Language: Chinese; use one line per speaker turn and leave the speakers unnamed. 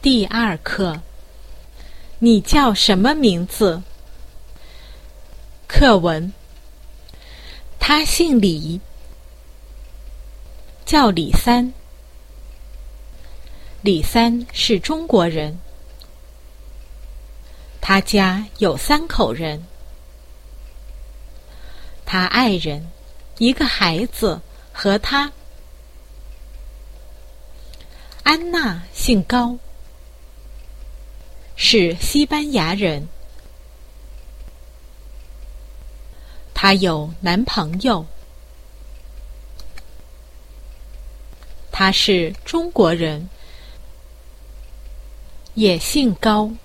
第2课，你叫什么名字？课文，他姓李，叫李三。李三是中国人，他家有3口人，他爱人、一个孩子和他。安娜姓高，是西班牙人，她有男朋友，他是中国人，也姓高。